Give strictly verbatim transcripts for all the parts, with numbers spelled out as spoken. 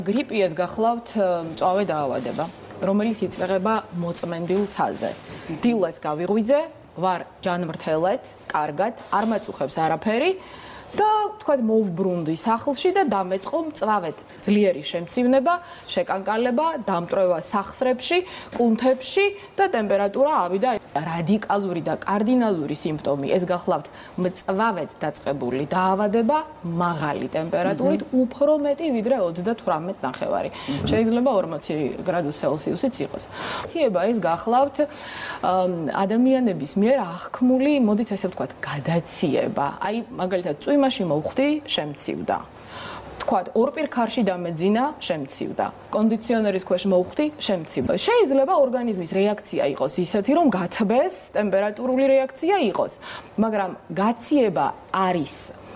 გრიპიეს გახლავთ მწვავე დაავადება, რომელიც იწყება მოწმენდილ ცაზე. დილას გავიღვიძე, ვარ ჯანმრთელად, კარგად, არ მაწუხებს არაფერი და თქვათ მოვბრუნდი სახლში და დამეწყო მწვავედ ძლიერი შემცივნება, შეკანკალება, დამტვრევა სახსრებში, კუნთებში და ტემპერატურა ავიდა. რადიკალური და კარდინალური სიმპტომი ეს გახლავთ მწვავედ დაწყებული დაავადება მაღალი ტემპერატურით, უფრო მეტი ვიდრე ოცდათვრამეტ ნახევარი. შეიძლება ორმოცი გრადუს ცელსიუსიც იყოს. ციება ეს გახლავთ ადამიანების მიერ აღქმული, მოდით ესე ვთქვათ, გადაციება. აი, მაგალითად, წვიმაში მოვხდი, შემცივდა. თქვათ, ორპირქარში დამეძინა, შემცივდა. კონდიციონერის ქვეშ მოვხდი, შემცივდა. შეიძლება ორგანიზმის რეაქცია იყოს ისეთი, რომ გათბეს, ტემპერატურული რეაქცია იყოს, მაგრამ გაციება არის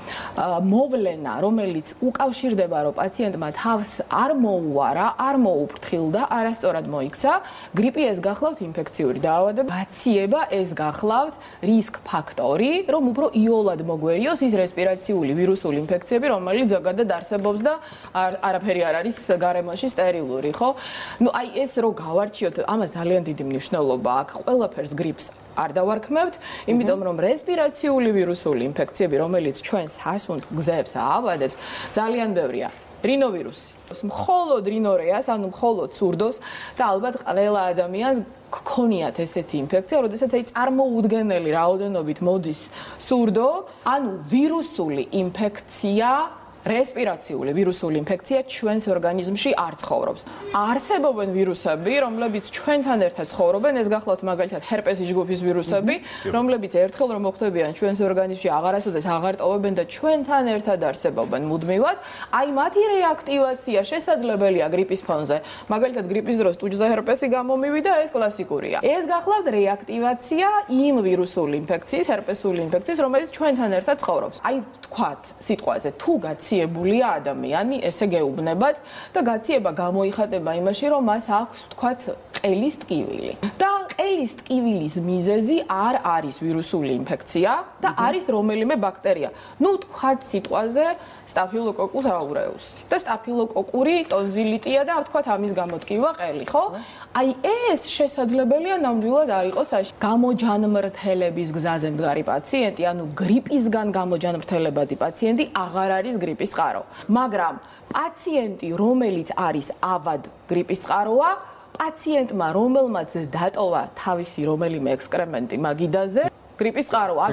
მოვლენა, რომელიც უკავშირდება, რომ პაციენტმა თავს არ მოუარა, არ მოუფრთხილდა, არასწორად მოიქცა, გრიპი ეს გახლავთ ინფექციური დაავადება. გაციება ეს გახლავთ რისკ ფაქტორი, რომ უფრო იოლად მოგვერიოს ის რესპირაციული ვირუსული ინფექციები, რომელიც ზოგადად არსებობს და არაფერი არ არის გარემოში სტერილური, ხო? ნუ აი ეს რო გავარჩიოთ, ამას ძალიან დიდი მნიშვნელობა აქვს. ყველაფერს გრიპს არ დავარქმევთ, იმიტომ რომ რესპირაციული ვირუსული ინფექციები, რომელიც ჩვენს სასუნთ გზებს აავადებს, ძალიან ბევრია. რინოვირუსი, მხოლოდ რინორეას, ანუ მხოლოდ სურდოს და ალბათ ყველა ადამიანს გქონიათ ესეთი ინფექცია, როდესაც აი წარმოუდგენელი რაოდენობით მოდის სურდო, ანუ ვირუსული ინფექცია, რესპირაციული ვირუსული ინფექცია ჩვენს ორგანიზმში არ ცხოვრობს. არსებობენ ვირუსები, რომლებიც ჩვენთან ერთად ცხოვრობენ, ეს გახლავთ მაგალითად ჰერპესის ჯგუფის ვირუსები, რომლებიც ერთხელ რომ მოხვდებიან ჩვენს ორგანიზმში, აღარასოდეს აღარ ტოვებენ და ჩვენთან ერთად არსებობენ მუდმივად. აი მათი რეაქტივაცია შესაძლებელია გრიპის ფონზე. მაგალითად გრიპის დროს ტუჯზე ჰერპესი გამომივიდა, ეს კლასიკურია. ეს გახლავთ რეაქტივაცია იმ ვირუსული ინფექციის, ჰერპესული ინფექციის, რომელიც ჩვენთან ერთად ცხოვრობს. აი თქვათ სიტყვაზე თუ გაცი გაციებულია ადამიანი, ესე გეუბნებათ და გაციება გამოიხატება იმაში, რომ მას აქვს, თქვათ, ყელის ტკივილი. და ყელის ტკივილის მიზეზი არ არის ვირუსული ინფექცია და არის რომელიმე ბაქტერია. ნუ თქვათ სიტყვაზე სტაფილოკოკუს აურეუსი. და სტაფილოკოკური ტონზილიტია და თქვათ ამის გამოტკივა ყელი, ხო? აი ეს შესაძლებელია ნამდვილად არ იყოს გამოჯანმრთელების გზაზე მდგარი პაციენტი, ანუ გრიპისგან გამოჯანმრთელებადი პაციენტი აღარ არის გრიპის წყარო. მაგრამ პაციენტი, რომელიც არის ავად გრიპის წყაროა, პაციენტმა, რომელმაც დატოვა თავისი რომელიმე ექსკრემენტი მაგიდაზე, გრიპის წყაროა.